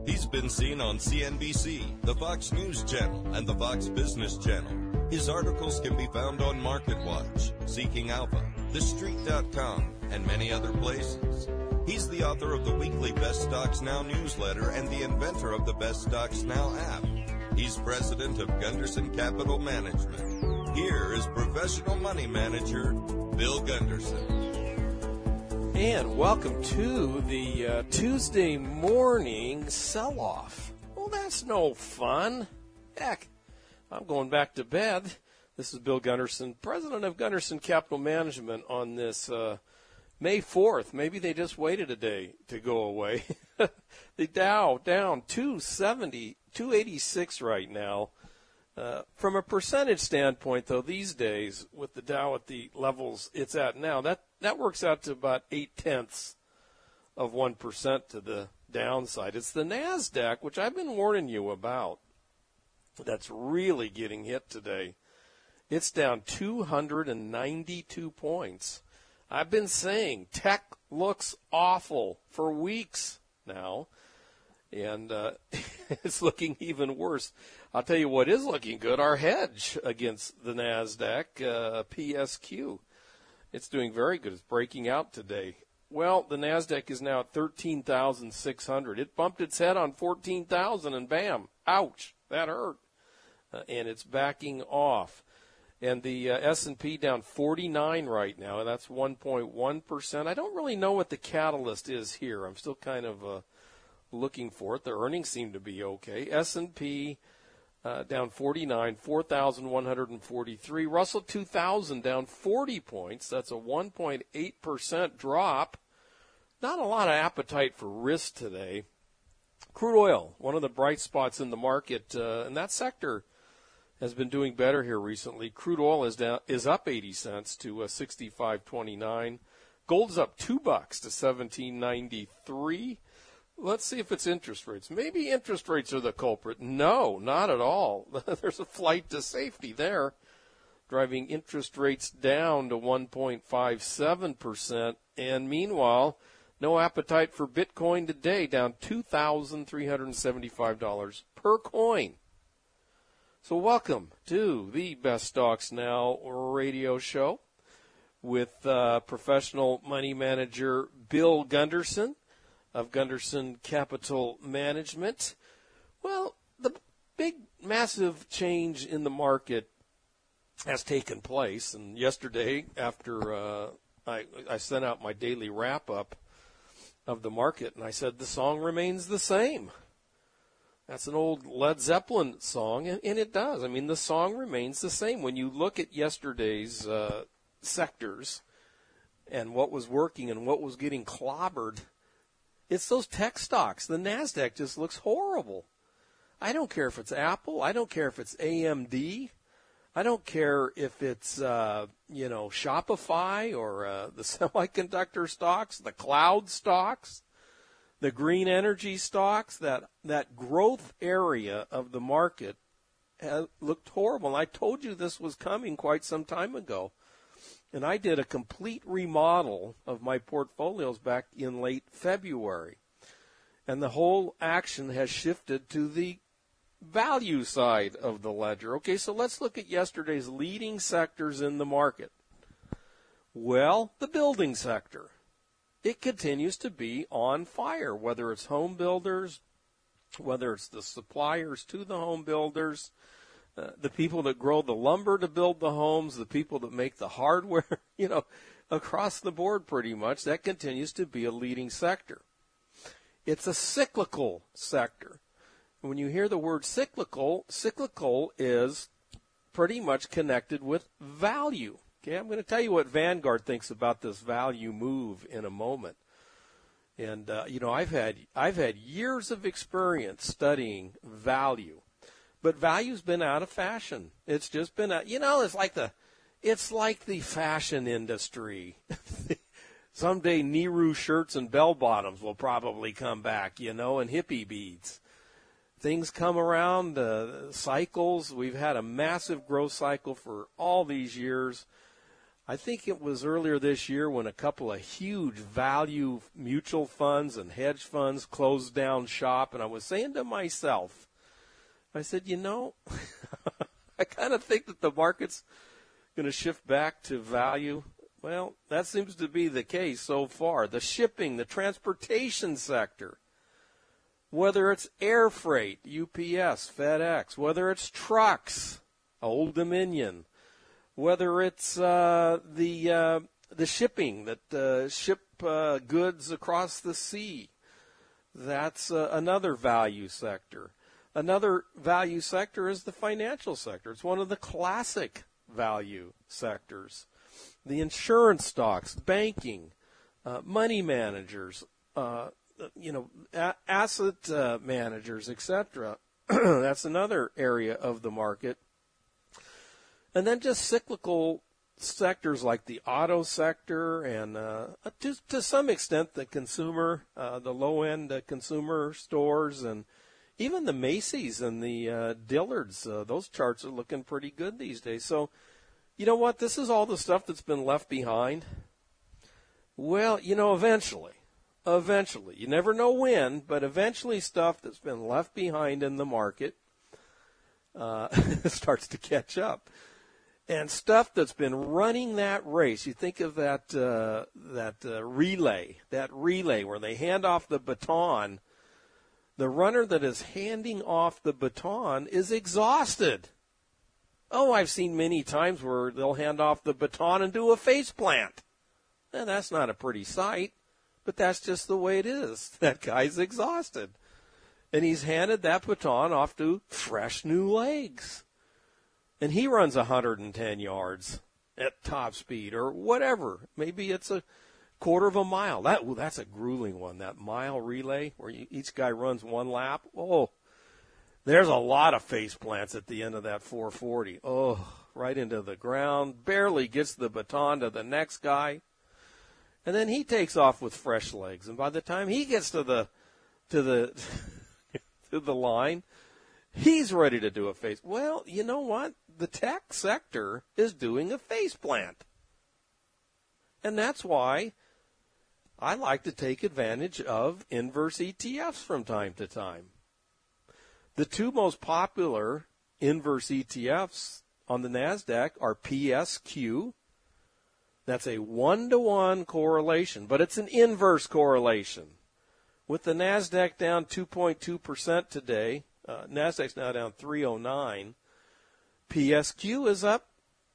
He's been seen on CNBC, the Fox News Channel, and the Fox Business Channel. His articles can be found on MarketWatch, Seeking Alpha, TheStreet.com, and many other places. He's the author of the weekly Best Stocks Now newsletter and the inventor of the Best Stocks Now app. He's president of Gunderson Capital Management. Here is professional money manager, Bill Gunderson. And welcome to the Tuesday morning sell-off. Well, that's no fun. Heck, I'm going back to bed. This is Bill Gunderson, president of Gunderson Capital Management on this May 4th. Maybe they just waited a day to go away. The Dow down 286 right now. From a percentage standpoint, though, these days, with the Dow at the levels it's at now, that works out to about 0.8% to the downside. It's the NASDAQ, which I've been warning you about, that's really getting hit today. It's down 292 points. I've been saying tech looks awful for weeks now, and it's looking even worse. I'll tell you what is looking good, our hedge against the NASDAQ, PSQ. It's doing very good. It's breaking out today. Well, the NASDAQ is now at 13,600. It bumped its head on 14,000 and bam, ouch, that hurt. And it's backing off. And the S&P down 49 right now. That's 1.1%. I don't really know what the catalyst is here. I'm still kind of looking for it. The earnings seem to be okay. S&P down 49, 4,143. Russell 2000 down 40 points. That's a 1.8% drop. Not a lot of appetite for risk today. Crude oil, one of the bright spots in the market, and that sector has been doing better here recently. Crude oil is up 80 cents to 65.29. Gold's up $2 to 17.93. Let's see if it's interest rates. Maybe interest rates are the culprit. No, not at all. There's a flight to safety there, driving interest rates down to 1.57%. And meanwhile, no appetite for Bitcoin today, down $2,375 per coin. So welcome to the Best Stocks Now radio show with professional money manager Bill Gunderson of Gunderson Capital Management. Well, the big, massive change in the market has taken place. And yesterday, after I sent out my daily wrap-up of the market, and I said the song remains the same. That's an old Led Zeppelin song, and it does. I mean, the song remains the same. When you look at yesterday's sectors and what was working and what was getting clobbered, it's those tech stocks. The NASDAQ just looks horrible. I don't care if it's Apple. I don't care if it's AMD. I don't care if it's, Shopify or the semiconductor stocks, the cloud stocks, the green energy stocks. That growth area of the market looked horrible. And I told you this was coming quite some time ago. And I did a complete remodel of my portfolios back in late February. And the whole action has shifted to the value side of the ledger. Okay, so let's look at yesterday's leading sectors in the market. Well, the building sector. It continues to be on fire, whether it's home builders, whether it's the suppliers to the home builders, the people that grow the lumber to build the homes, the people that make the hardware, across the board pretty much, that continues to be a leading sector. It's a cyclical sector. When you hear the word cyclical is pretty much connected with value. Okay, I'm going to tell you what Vanguard thinks about this value move in a moment. And, I've had years of experience studying value. But value's been out of fashion. It's just been it's like the fashion industry. Someday Nehru shirts and bell bottoms will probably come back, and hippie beads. Things come around, cycles. We've had a massive growth cycle for all these years. I think it was earlier this year when a couple of huge value mutual funds and hedge funds closed down shop, and I was saying to myself, I said, I kind of think that the market's going to shift back to value. Well, that seems to be the case so far. The shipping, the transportation sector, whether it's air freight, UPS, FedEx, whether it's trucks, Old Dominion, whether it's the shipping that ship goods across the sea, that's another value sector. Another value sector is the financial sector. It's one of the classic value sectors. The insurance stocks, banking, money managers, asset managers, etc. That's another area of the market. And then just cyclical sectors like the auto sector and to some extent the consumer, the low-end consumer stores, and even the Macy's and the Dillard's. Those charts are looking pretty good these days. So, you know what? This is all the stuff that's been left behind. Well, eventually, you never know when, but eventually stuff that's been left behind in the market starts to catch up. And stuff that's been running that race, you think of that relay where they hand off the baton. The runner that is handing off the baton is exhausted. Oh, I've seen many times where they'll hand off the baton and do a face plant. And that's not a pretty sight, but that's just the way it is. That guy's exhausted. And he's handed that baton off to fresh new legs. And he runs 110 yards at top speed or whatever. Maybe it's a quarter of a mile. That's a grueling one, that mile relay where each guy runs one lap. Oh, there's a lot of face plants at the end of that 440. Oh, right into the ground. Barely gets the baton to the next guy. And then he takes off with fresh legs. And by the time he gets to the to the line, he's ready to do a face. Well, you know what? The tech sector is doing a face plant. And that's why I like to take advantage of inverse ETFs from time to time. The two most popular inverse ETFs on the NASDAQ are PSQ. That's a 1-to-1 correlation, but it's an inverse correlation. With the NASDAQ down 2.2% today, NASDAQ's now down 309. PSQ is up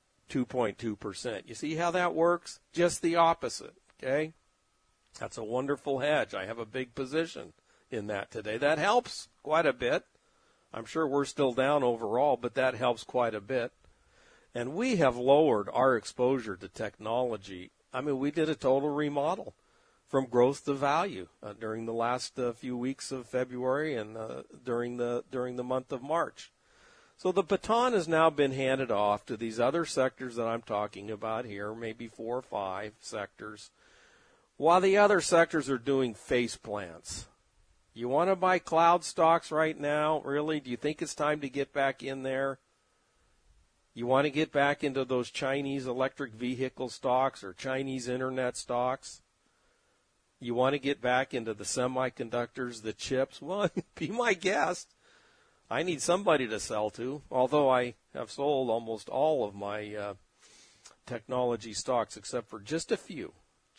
2.2%. You see how that works? Just the opposite, okay? That's a wonderful hedge. I have a big position in that today. That helps quite a bit. I'm sure we're still down overall, but that helps quite a bit. And we have lowered our exposure to technology. I mean, we did a total remodel from growth to value during the last few weeks of February and during the month of March. So the baton has now been handed off to these other sectors that I'm talking about here, maybe 4 or 5 sectors, while the other sectors are doing face plants. You want to buy cloud stocks right now? Really? Do you think it's time to get back in there? You want to get back into those Chinese electric vehicle stocks or Chinese internet stocks? You want to get back into the semiconductors, the chips? Well, be my guest. I need somebody to sell to, although I have sold almost all of my technology stocks except for just a few,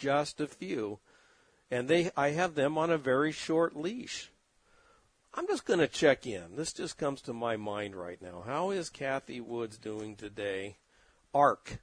and I have them on a very short leash. I'm just going to check in. This just comes to my mind right now. How is Kathy Woods doing today? ARK.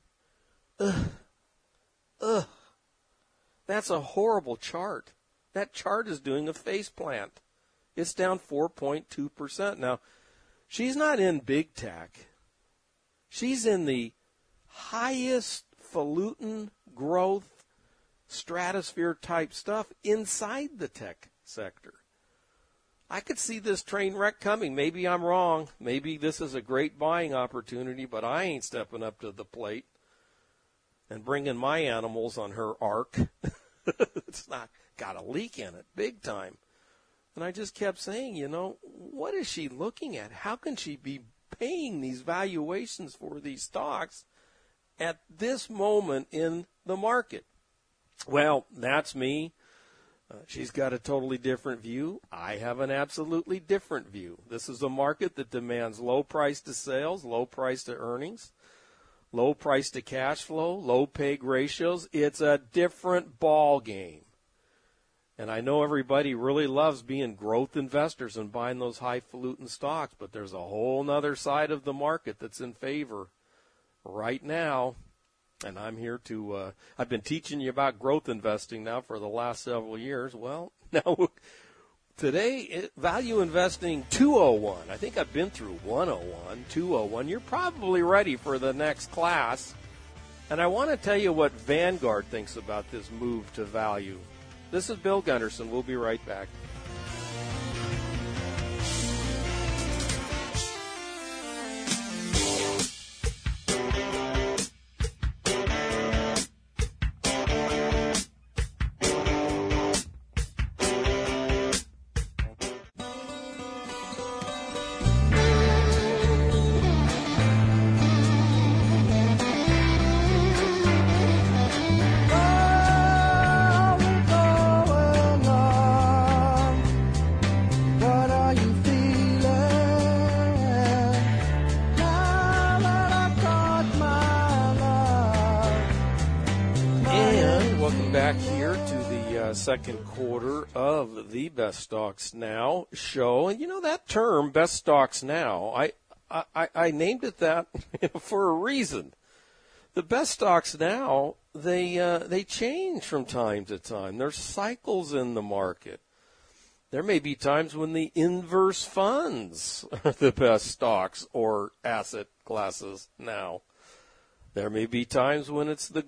That's a horrible chart. That chart is doing a faceplant. It's down 4.2%. Now, she's not in big tech. She's in the highest falutin growth stratosphere type stuff inside the tech sector. I could see this train wreck coming. Maybe I'm wrong. Maybe this is a great buying opportunity, but I ain't stepping up to the plate and bringing my animals on her ARK. It's not got a leak in it, big time. And I just kept saying, what is she looking at? How can she be paying these valuations for these stocks at this moment in the market. Well, that's me. She's got a totally different view. I have an absolutely different view. This is a market that demands low price to sales, low price to earnings, low price to cash flow, low PEG ratios. It's a different ball game. And I know everybody really loves being growth investors and buying those highfalutin stocks, but there's a whole other side of the market that's in favor right now. And I'm here to, I've been teaching you about growth investing now for the last several years. Well, now today, value investing 201. I think I've been through 101, 201. You're probably ready for the next class. And I want to tell you what Vanguard thinks about this move to value. This is Bill Gunderson. We'll be right back. Second quarter of the Best Stocks Now show. And you know that term, Best Stocks Now, I named it that for a reason. The Best Stocks Now, they change from time to time. There's cycles in the market. There may be times when the inverse funds are the best stocks or asset classes now. There may be times when it's the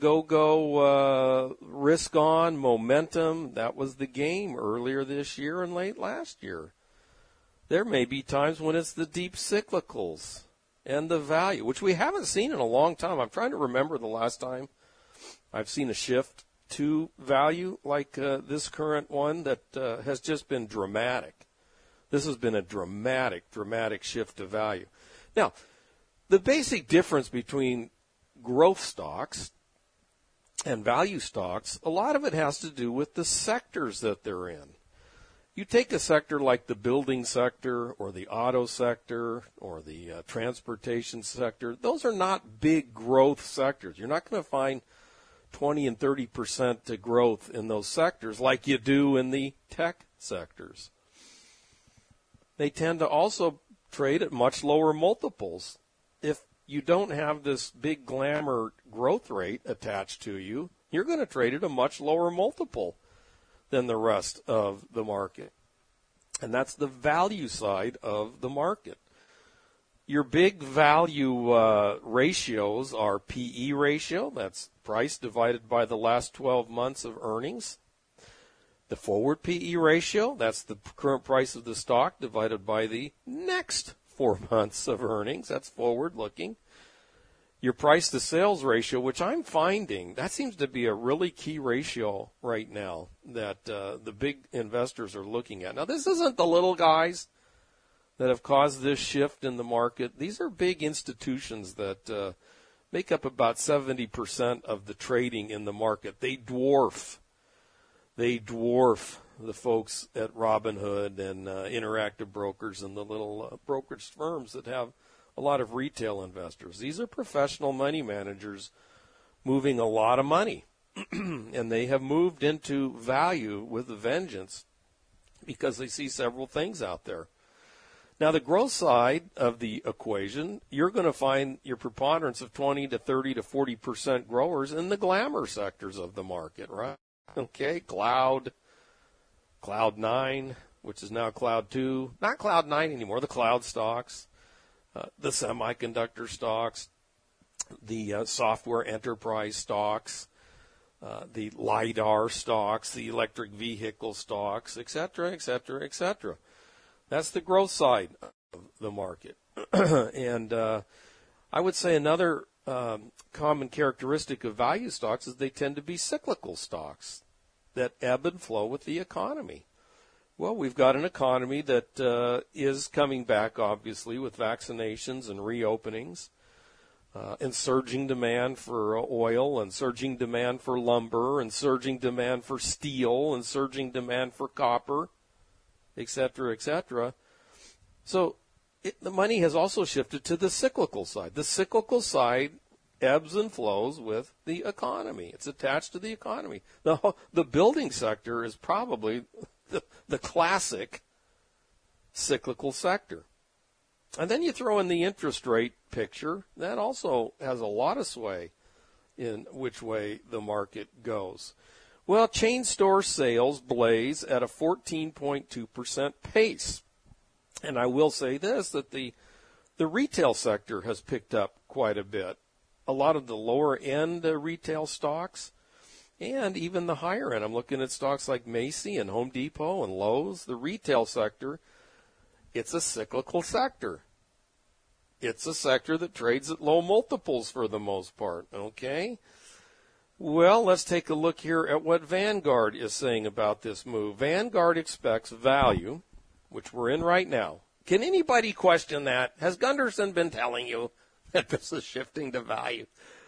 go-go, risk-on, momentum. That was the game earlier this year and late last year. There may be times when it's the deep cyclicals and the value, which we haven't seen in a long time. I'm trying to remember the last time I've seen a shift to value like this current one that has just been dramatic. This has been a dramatic shift to value. Now, the basic difference between growth stocks and value stocks, a lot of it has to do with the sectors that they're in. You take a sector like the building sector or the auto sector or the transportation sector, those are not big growth sectors. You're not going to find 20 and 30% growth in those sectors like you do in the tech sectors. They tend to also trade at much lower multiples. If you don't have this big glamour growth rate attached to you, you're going to trade at a much lower multiple than the rest of the market. And that's the value side of the market. Your big value ratios are PE ratio, that's price divided by the last 12 months of earnings. The forward PE ratio, that's the current price of the stock divided by the next 4 months of earnings. That's forward looking. Your price to sales ratio, which I'm finding, that seems to be a really key ratio right now that the big investors are looking at. Now, this isn't the little guys that have caused this shift in the market. These are big institutions that make up about 70% of the trading in the market. They dwarf the folks at Robinhood and Interactive Brokers and the little brokerage firms that have a lot of retail investors. These are professional money managers moving a lot of money, and they have moved into value with a vengeance because they see several things out there. Now, the growth side of the equation, you're going to find your preponderance of 20 to 30 to 40% growers in the glamour sectors of the market, right? Okay, Cloud9, which is now Cloud2, not Cloud9 anymore, the cloud stocks, the semiconductor stocks, the software enterprise stocks, the LiDAR stocks, the electric vehicle stocks, et cetera, et cetera, et cetera. That's the growth side of the market. And I would say another common characteristic of value stocks is they tend to be cyclical stocks that ebb and flow with the economy. Well, we've got an economy that is coming back, obviously, with vaccinations and reopenings. and surging demand for oil, and surging demand for lumber, and surging demand for steel, and surging demand for copper, et cetera, et cetera. So the money has also shifted to the cyclical side. The cyclical side ebbs and flows with the economy. It's attached to the economy. The building sector is probably the classic cyclical sector. And then you throw in the interest rate picture. That also has a lot of sway in which way the market goes. Well, chain store sales blaze at a 14.2% pace. And I will say this, that the retail sector has picked up quite a bit. A lot of the lower end retail stocks and even the higher end. I'm looking at stocks like Macy and Home Depot and Lowe's. The retail sector, it's a cyclical sector. It's a sector that trades at low multiples for the most part, okay? Well, let's take a look here at what Vanguard is saying about this move. Vanguard expects value, which we're in right now. Can anybody question that? Has Gunderson been telling you that this is shifting to value?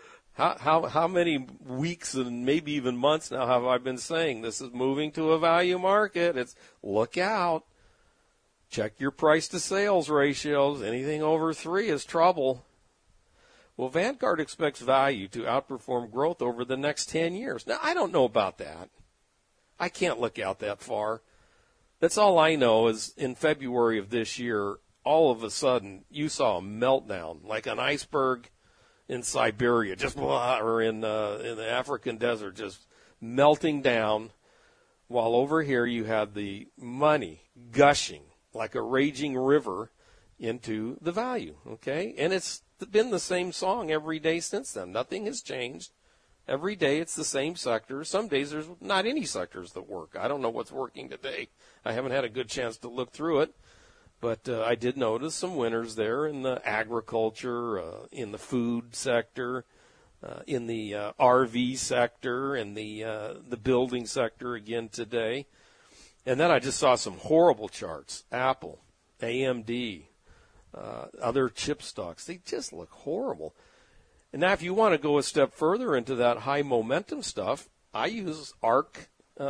How many weeks and maybe even months now have I been saying this is moving to a value market? It's look out. Check your price to sales ratios. Anything over 3 is trouble. Well, Vanguard expects value to outperform growth over the next 10 years. Now, I don't know about that. I can't look out that far. That's all I know is in February of this year, all of a sudden, you saw a meltdown, like an iceberg in Siberia, just or in the African desert, just melting down, while over here you had the money gushing like a raging river into the value, okay? And it's been the same song every day since then. Nothing has changed. Every day it's the same sectors. Some days there's not any sectors that work. I don't know what's working today. I haven't had a good chance to look through it. But I did notice some winners there in the agriculture, in the food sector, in the RV sector, and the building sector again today. And then I just saw some horrible charts. Apple, AMD, other chip stocks. They just look horrible. And now if you want to go a step further into that high momentum stuff, I use ARK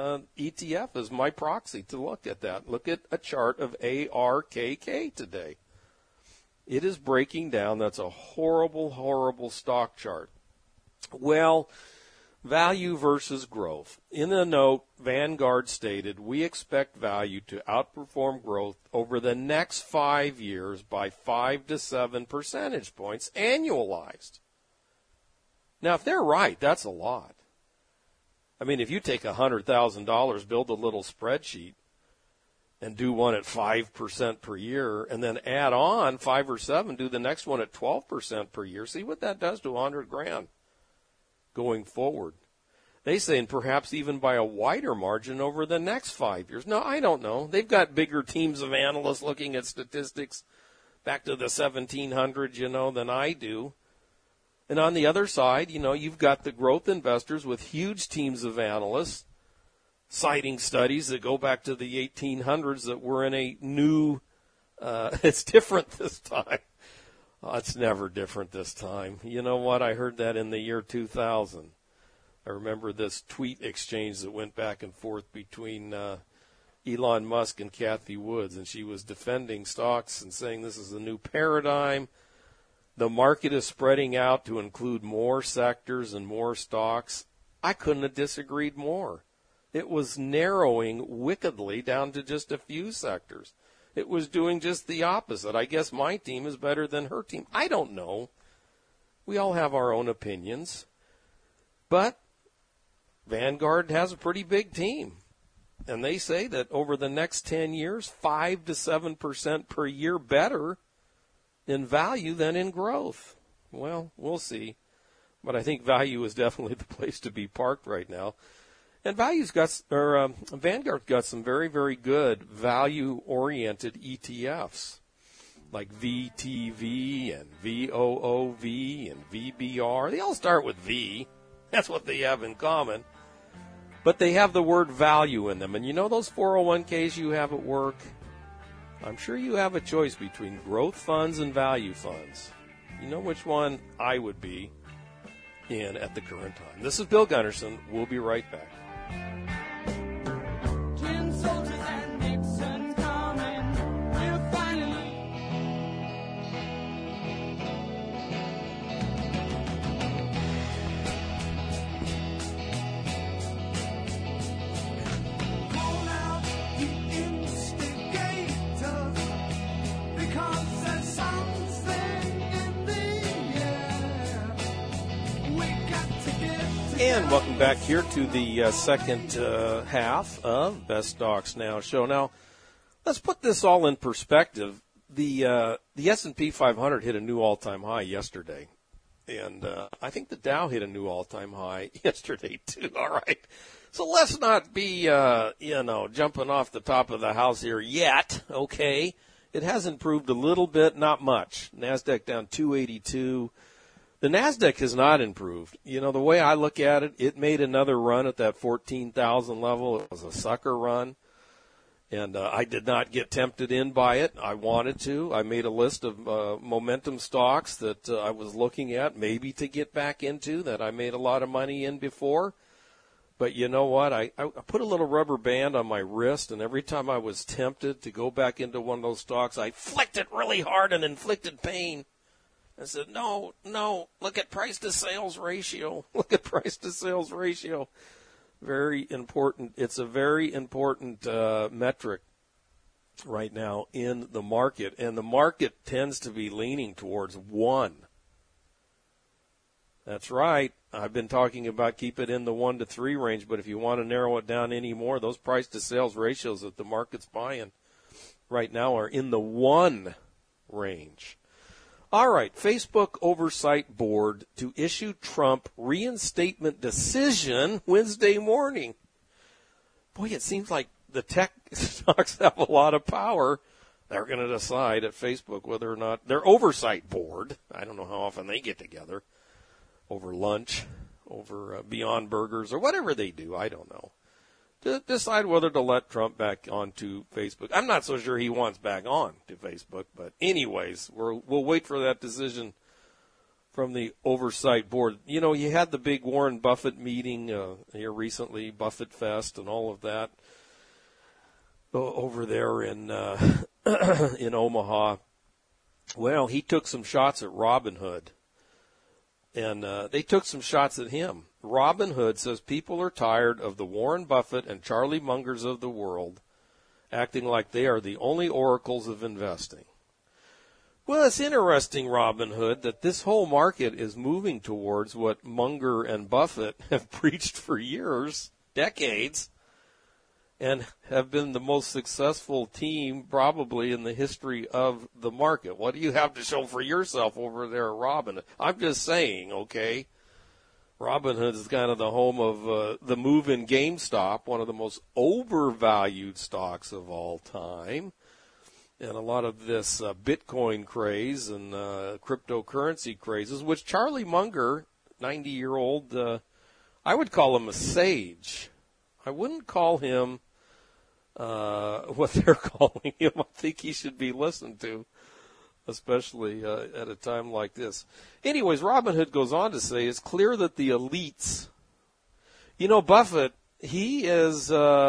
ETF as my proxy to look at that. Look at a chart of ARKK today. It is breaking down. That's a horrible, horrible stock chart. Well, value versus growth. In the note, Vanguard stated, we expect value to outperform growth over the next 5 years by 5 to 7 percentage points annualized. Now, if they're right, that's a lot. I mean, if you take $100,000, build a little spreadsheet, and do one at 5% per year, and then add on 5 or 7, do the next one at 12% per year, see what that does to $100,000 going forward. They say, and perhaps even by a wider margin over the next 5 years. No, I don't know. They've got bigger teams of analysts looking at statistics back to the 1700s, than I do. And on the other side, you've got the growth investors with huge teams of analysts citing studies that go back to the 1800s that were in a new, it's different this time. Oh, it's never different this time. You know what? I heard that in the year 2000. I remember this tweet exchange that went back and forth between Elon Musk and Cathie Woods, and she was defending stocks and saying this is a new paradigm. The market is spreading out to include more sectors and more stocks. I couldn't have disagreed more. It was narrowing wickedly down to just a few sectors. It was doing just the opposite. I guess my team is better than her team. I don't know. We all have our own opinions. But Vanguard has a pretty big team. And they say that over the next 10 years, 5 to 7% per year better in value than in growth. Well, we'll see. But I think value is definitely the place to be parked right now. And Vanguard's got some very, very good value-oriented ETFs like VTV and VOOV and VBR. They all start with V. That's what they have in common. But they have the word value in them. And those 401ks you have at work? I'm sure you have a choice between growth funds and value funds. You know which one I would be in at the current time. This is Bill Gunderson. We'll be right back. Tin soldiers and Nixon coming. We're finally. Call out the instigators because there's something in the air. We got to get. And welcome back here to the second half of Best Stocks Now show. Now, let's put this all in perspective. The S&P 500 hit a new all-time high yesterday, and I think the Dow hit a new all-time high yesterday too. All right, so let's not be jumping off the top of the house here yet. Okay, it has improved a little bit, not much. Nasdaq down 282. The NASDAQ has not improved. You know, the way I look at it, it made another run at that 14,000 level. It was a sucker run, and I did not get tempted in by it. I wanted to. I made a list of momentum stocks that I was looking at maybe to get back into that I made a lot of money in before. But you know what? I put a little rubber band on my wrist, and every time I was tempted to go back into one of those stocks, I flicked it really hard and inflicted pain. I said, no, look at price to sales ratio. Look at price to sales ratio. Very important. It's a very important metric right now in the market. And the market tends to be leaning towards 1. That's right. I've been talking about keep it in the 1 to 3 range, but if you want to narrow it down any more, those price to sales ratios that the market's buying right now are in the 1 range. All right, Facebook Oversight Board to issue Trump reinstatement decision Wednesday morning. Boy, it seems like the tech stocks have a lot of power. They're going to decide at Facebook whether or not their oversight board, I don't know how often they get together, over lunch, over Beyond Burgers, or whatever they do, I don't know, to decide whether to let Trump back onto Facebook. I'm not so sure he wants back on to Facebook, but anyways, we'll wait for that decision from the oversight board. You know, you had the big Warren Buffett meeting here recently, Buffett Fest and all of that over there in in Omaha. Well, he took some shots at Robinhood, and they took some shots at him. Robinhood says people are tired of the Warren Buffett and Charlie Mungers of the world acting like they are the only oracles of investing. Well, it's interesting, Robinhood, that this whole market is moving towards what Munger and Buffett have preached for years, decades, and have been the most successful team probably in the history of the market. What do you have to show for yourself over there at Robinhood? I'm just saying, okay? Robinhood is kind of the home of the move in GameStop, one of the most overvalued stocks of all time. And a lot of this Bitcoin craze and cryptocurrency crazes, which Charlie Munger, 90-year-old, I would call him a sage. I wouldn't call him what they're calling him. I think he should be listened to, especially at a time like this. Anyways, Robinhood goes on to say it's clear that the elites, you know, Buffett, he is,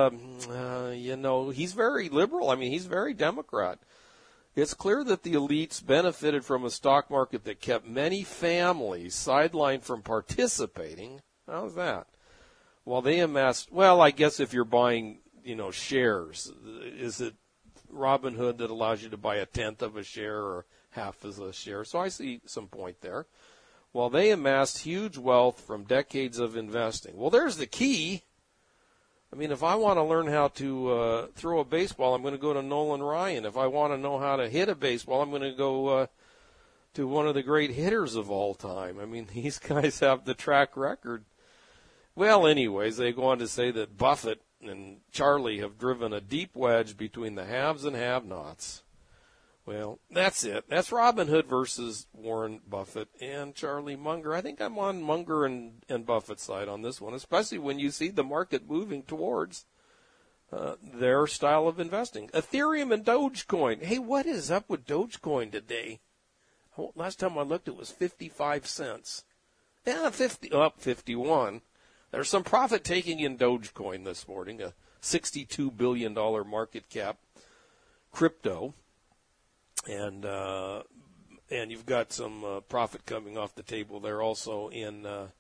he's very liberal. I mean, he's very Democrat. It's clear that the elites benefited from a stock market that kept many families sidelined from participating. How's that? While they amassed, well, I guess if you're buying, shares, is it Robinhood that allows you to buy a tenth of a share or half as a share? So I see some point there. While they amassed huge wealth from decades of investing. Well, there's the key. I mean, if I want to learn how to throw a baseball, I'm going to go to Nolan Ryan. If I want to know how to hit a baseball, I'm going to go to one of the great hitters of all time. I mean, these guys have the track record. Well, anyways, they go on to say that Buffett and Charlie have driven a deep wedge between the haves and have-nots. Well, that's it. That's Robinhood versus Warren Buffett and Charlie Munger. I think I'm on Munger and Buffett's side on this one, especially when you see the market moving towards their style of investing. Ethereum and Dogecoin. Hey, what is up with Dogecoin today? Last time I looked, it was 55 cents. Yeah, 51. There's some profit taking in Dogecoin this morning, a $62 billion market cap crypto. And you've got some profit coming off the table there also in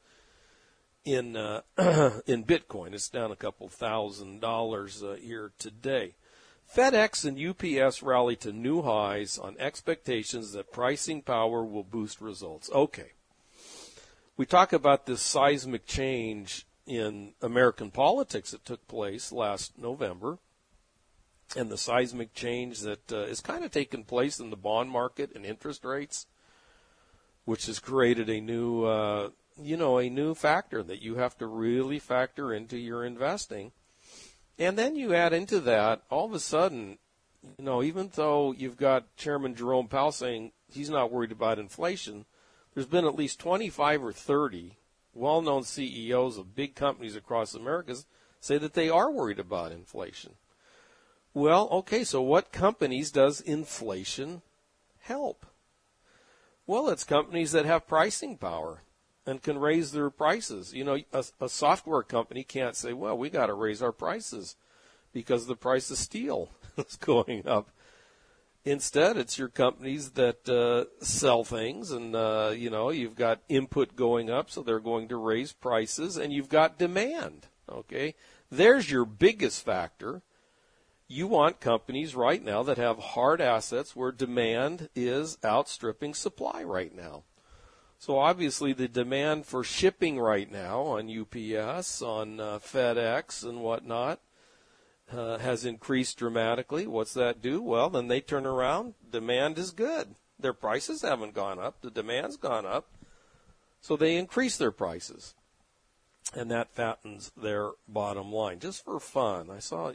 Bitcoin. It's down a couple $1,000s here today. FedEx and UPS rally to new highs on expectations that pricing power will boost results. Okay. We talk about this seismic change in American politics that took place last November, and the seismic change that is kind of taken place in the bond market and interest rates, which has created a new, a new factor that you have to really factor into your investing. And then you add into that, all of a sudden, even though you've got Chairman Jerome Powell saying he's not worried about inflation, there's been at least 25 or 30 well-known CEOs of big companies across America say that they are worried about inflation. Well, okay, so what companies does inflation help? Well, it's companies that have pricing power and can raise their prices. A software company can't say, well, we got to raise our prices because the price of steel is going up. Instead, it's your companies that sell things, and, you've got input going up, so they're going to raise prices, and you've got demand, okay? There's your biggest factor. You want companies right now that have hard assets where demand is outstripping supply right now. So obviously the demand for shipping right now on UPS, on FedEx and whatnot has increased dramatically. What's that do? Well, then they turn around. Demand is good. Their prices haven't gone up. The demand's gone up. So they increase their prices. And that fattens their bottom line. Just for fun, I saw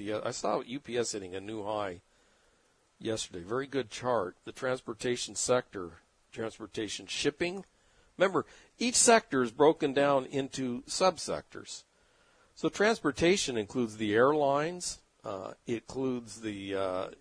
UPS hitting a new high yesterday. Very good chart. The transportation sector, transportation shipping. Remember, each sector is broken down into subsectors. So transportation includes the airlines. It includes the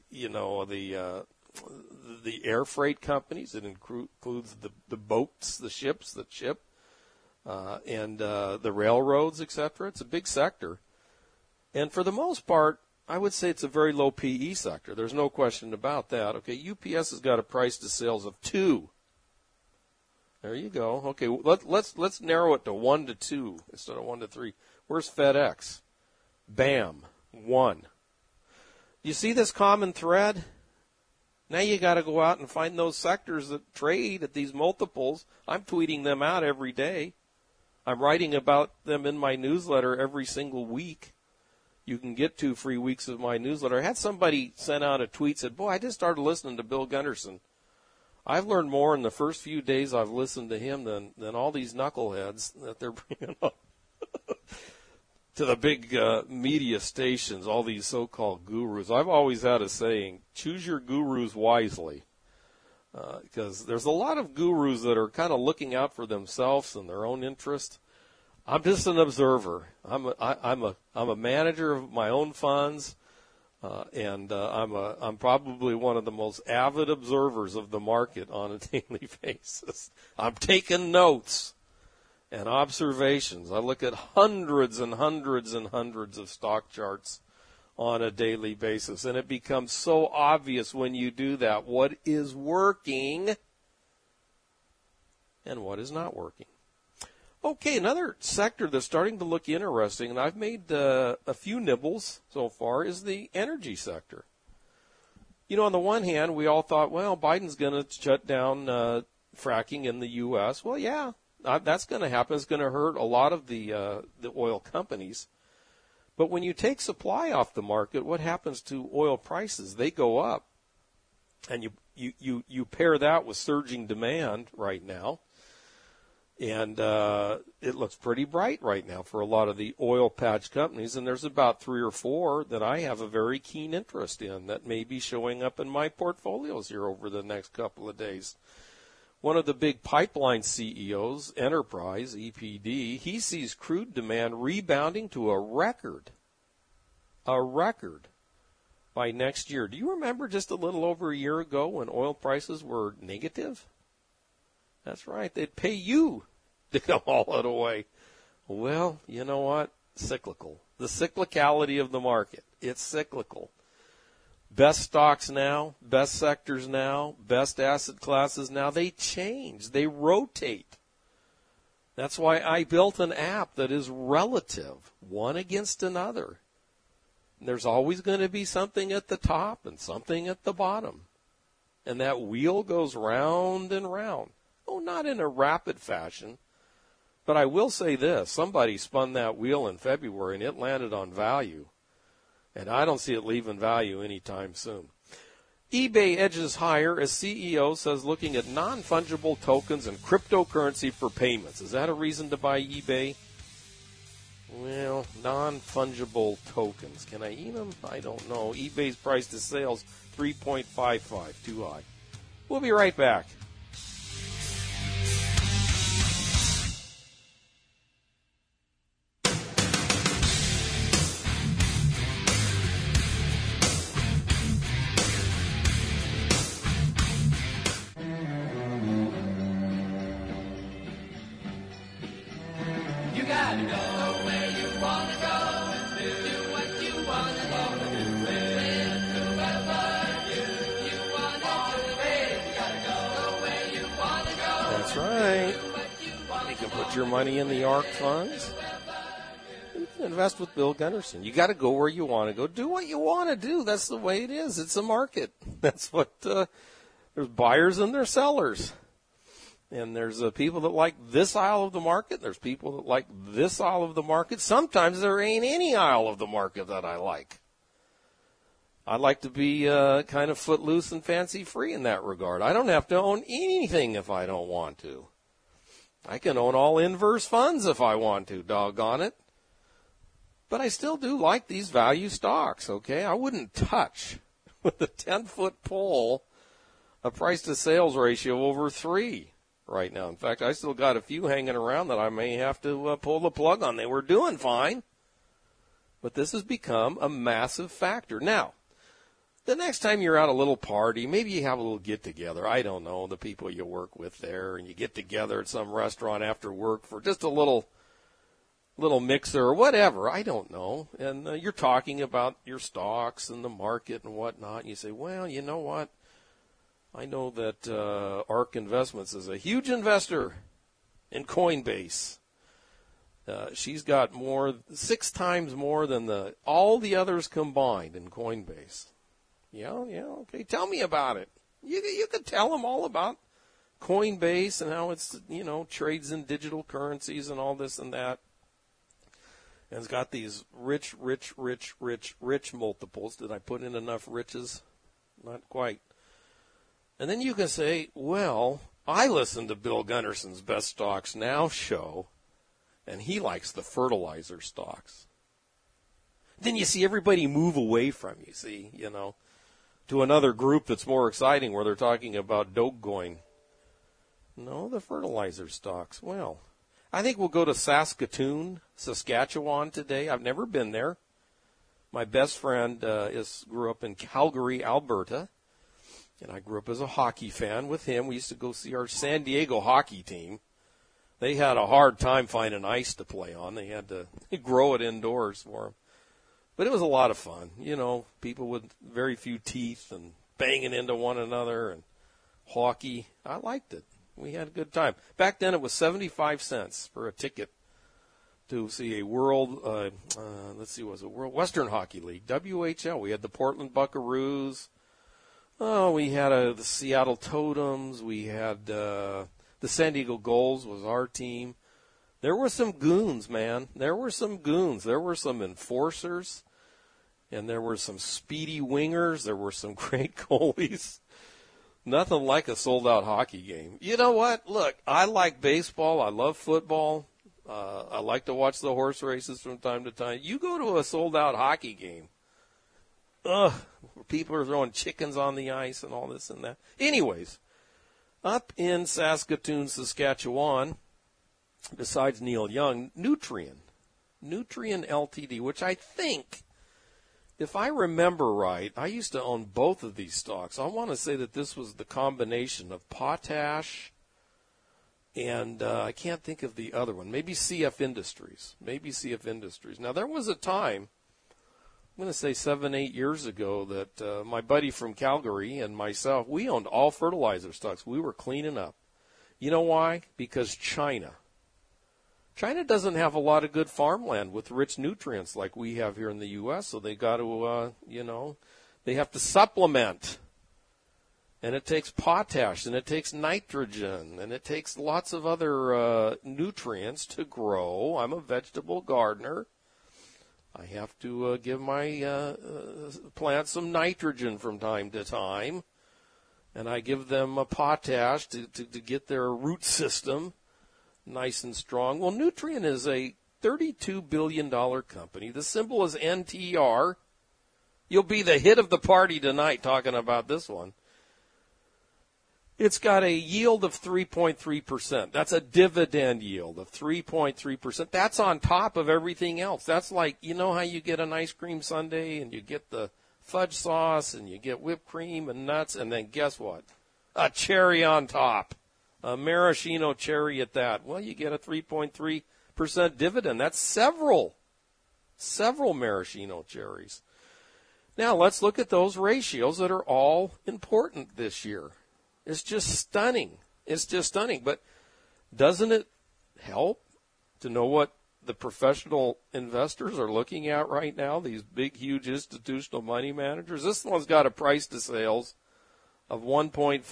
air freight companies. It includes the boats, the ships that ship. And the railroads, etc. It's a big sector. And for the most part, I would say it's a very low PE sector. There's no question about that. Okay, UPS has got a price to sales of 2. There you go. Okay, let's narrow it to 1 to 2 instead of 1 to 3. Where's FedEx? Bam, 1. You see this common thread? Now you got to go out and find those sectors that trade at these multiples. I'm tweeting them out every day. I'm writing about them in my newsletter every single week. You can get 2 free weeks of my newsletter. I had somebody send out a tweet, said, boy, I just started listening to Bill Gunderson. I've learned more in the first few days I've listened to him than all these knuckleheads that they're bringing up to the big media stations, all these so-called gurus. I've always had a saying, choose your gurus wisely. Because there's a lot of gurus that are kind of looking out for themselves and their own interest. I'm just an observer. I'm a manager of my own funds, and I'm probably one of the most avid observers of the market on a daily basis. I'm taking notes and observations. I look at hundreds and hundreds and hundreds of stock charts on a daily basis. And it becomes so obvious when you do that what is working and what is not working. Okay, another sector that's starting to look interesting, and I've made a few nibbles so far, is the energy sector. On the one hand, we all thought, well, Biden's going to shut down fracking in the U.S. Well, yeah, that's going to happen. It's going to hurt a lot of the oil companies. But when you take supply off the market, what happens to oil prices? They go up. And you pair that with surging demand right now. And it looks pretty bright right now for a lot of the oil patch companies. And there's about 3 or 4 that I have a very keen interest in that may be showing up in my portfolios here over the next couple of days. One of the big pipeline CEOs, Enterprise, EPD, he sees crude demand rebounding to a record by next year. Do you remember just a little over a year ago when oil prices were negative? That's right. They'd pay you to haul it away. Well, you know what? Cyclical. The cyclicality of the market. It's cyclical. Best stocks now, best sectors now, best asset classes now, they change. They rotate. That's why I built an app that is relative, one against another. There's always going to be something at the top and something at the bottom. And that wheel goes round and round. Oh, not in a rapid fashion. But I will say this. Somebody spun that wheel in February and it landed on value. And I don't see it leaving value anytime soon. eBay edges higher as CEO says looking at non-fungible tokens and cryptocurrency for payments. Is that a reason to buy eBay? Well, non-fungible tokens. Can I eat them? I don't know. eBay's price to sales, 3.55, too high. We'll be right back. That's right. You can put your money in the ARC funds. You can invest with Bill Gunderson. You got to go where you want to go. Do what you want to do. That's the way it is. It's a market. That's what there's buyers and there's sellers. And there's people that like this aisle of the market. There's people that like this aisle of the market. Sometimes there ain't any aisle of the market that I like. I like to be kind of footloose and fancy-free in that regard. I don't have to own anything if I don't want to. I can own all inverse funds if I want to, doggone it. But I still do like these value stocks, okay? I wouldn't touch, with a 10-foot pole, a price-to-sales ratio over 3 right now. In fact, I still got a few hanging around that I may have to pull the plug on. They were doing fine. But this has become a massive factor. Now, the next time you're at a little party, maybe you have a little get-together. I don't know, the people you work with there, and you get together at some restaurant after work for just a little mixer or whatever. I don't know. And you're talking about your stocks and the market and whatnot. And you say, well, you know what? I know that ARK Investments is a huge investor in Coinbase. She's got 6 times more than all the others combined in Coinbase. Yeah, okay. Tell me about it. You could tell them all about Coinbase and how it's, trades in digital currencies and all this and that. And it's got these rich multiples. Did I put in enough riches? Not quite. And then you can say, well, I listen to Bill Gunderson's Best Stocks Now show, and he likes the fertilizer stocks. Then you see everybody move away from you, to another group that's more exciting where they're talking about Dogecoin. No, the fertilizer stocks. Well, I think we'll go to Saskatchewan today. I've never been there. My best friend grew up in Calgary, Alberta, and I grew up as a hockey fan with him. We used to go see our San Diego hockey team. They had a hard time finding ice to play on. They had to grow it indoors for them. But it was a lot of fun. People with very few teeth and banging into one another and hockey. I liked it. We had a good time. Back then it was 75 cents for a ticket to see a Western Hockey League, WHL. We had the Portland Buckaroos. We had the Seattle Totems. We had the San Diego Gulls was our team. There were some goons, man. There were some goons. There were some enforcers. And there were some speedy wingers. There were some great goalies. Nothing like a sold-out hockey game. You know what? Look, I like baseball. I love football. I like to watch the horse races from time to time. You go to a sold-out hockey game. People are throwing chickens on the ice and all this and that. Anyways, up in Saskatoon, Saskatchewan, besides Neil Young, Nutrien Ltd., which I think if I remember right, I used to own both of these stocks. I want to say that this was the combination of Potash and I can't think of the other one. Maybe CF Industries. Now, there was a time, I'm going to say 7-8 years ago, that my buddy from Calgary and myself, we owned all fertilizer stocks. We were cleaning up. You know why? Because China doesn't have a lot of good farmland with rich nutrients like we have here in the U.S., so they got to, they have to supplement. And it takes potash, and it takes nitrogen, and it takes lots of other nutrients to grow. I'm a vegetable gardener. I have to give my plants some nitrogen from time to time, and I give them a potash to get their root system nice and strong. Well, Nutrien is a $32 billion company. The symbol is NTR. You'll be the hit of the party tonight talking about this one. It's got a yield of 3.3%. That's a dividend yield of 3.3%. That's on top of everything else. That's like, you know how you get an ice cream sundae and you get the fudge sauce and you get whipped cream and nuts, and then guess what? A cherry on top. A maraschino cherry at that. Well, you get a 3.3% dividend. That's several maraschino cherries. Now, let's look at those ratios that are all important this year. It's just stunning. But doesn't it help to know what the professional investors are looking at right now, these big, huge institutional money managers? This one's got a price to sales of 1.5.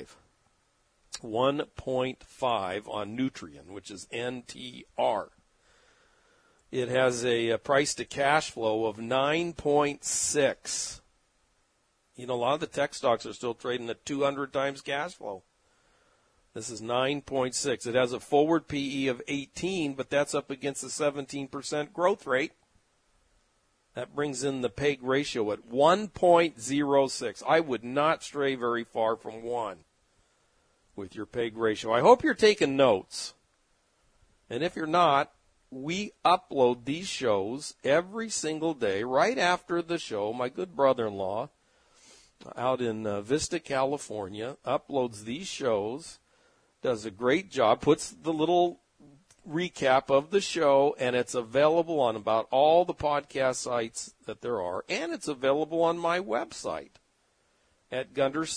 1.5 on Nutrien, which is NTR. It has a price to cash flow of 9.6. You know, a lot of the tech stocks are still trading at 200 times cash flow. This is 9.6. It has a forward PE of 18, but that's up against a 17% growth rate. That brings in the PEG ratio at 1.06. I would not stray very far from 1 with your PEG ratio. I hope you're taking notes. And if you're not, we upload these shows every single day right after the show. My good brother-in-law out in Vista, California, uploads these shows, does a great job, puts the little recap of the show, and it's available on about all the podcast sites that there are, and it's available on my website at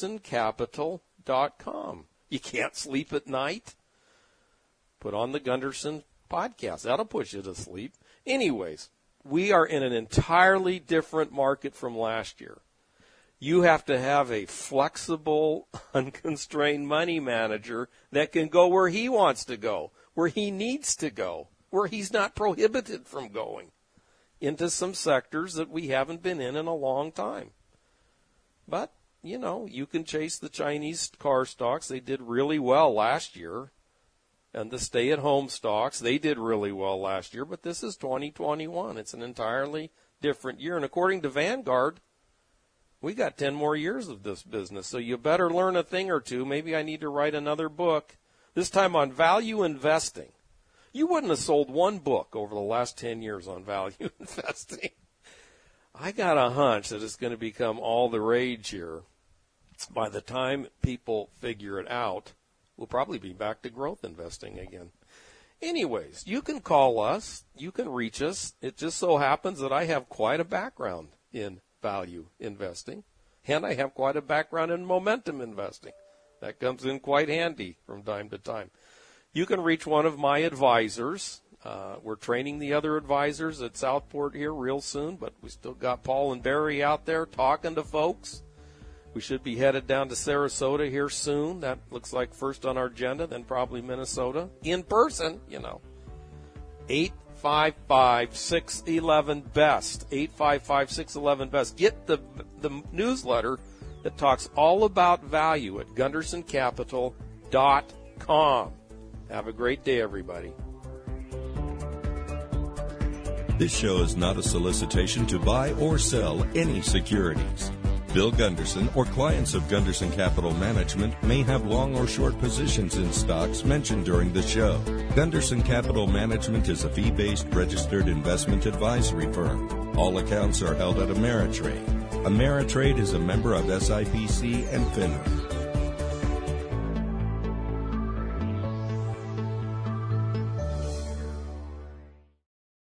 GundersonCapital.com. You can't sleep at night? Put on the Gunderson podcast. That'll put you to sleep. Anyways, we are in an entirely different market from last year. You have to have a flexible, unconstrained money manager that can go where he wants to go, where he needs to go, where he's not prohibited from going into some sectors that we haven't been in a long time. But, you know, you can chase the Chinese car stocks. They did really well last year. And the stay-at-home stocks, they did really well last year. But this is 2021. It's an entirely different year. And according to Vanguard, we got 10 more years of this business, so you better learn a thing or two. Maybe I need to write another book, this time on value investing. You wouldn't have sold one book over the last 10 years on value investing. I got a hunch that it's going to become all the rage here. By the time people figure it out, we'll probably be back to growth investing again. Anyways, you can call us. You can reach us. It just so happens that I have quite a background in value investing, and I have quite a background in momentum investing. That comes in quite handy from time to time. You can reach one of my advisors. We're training the other advisors at Southport here real soon, but we still got Paul and Barry out there talking to folks. We should be headed down to Sarasota here soon. That looks like first on our agenda, then probably Minnesota. In person, you know. 855-611-BEST. 855-611-BEST. Get the newsletter that talks all about value at GundersonCapital.com. Have a great day, everybody. This show is not a solicitation to buy or sell any securities. Bill Gunderson or clients of Gunderson Capital Management may have long or short positions in stocks mentioned during the show. Gunderson Capital Management is a fee-based registered investment advisory firm. All accounts are held at Ameritrade. Ameritrade is a member of SIPC and FINRA.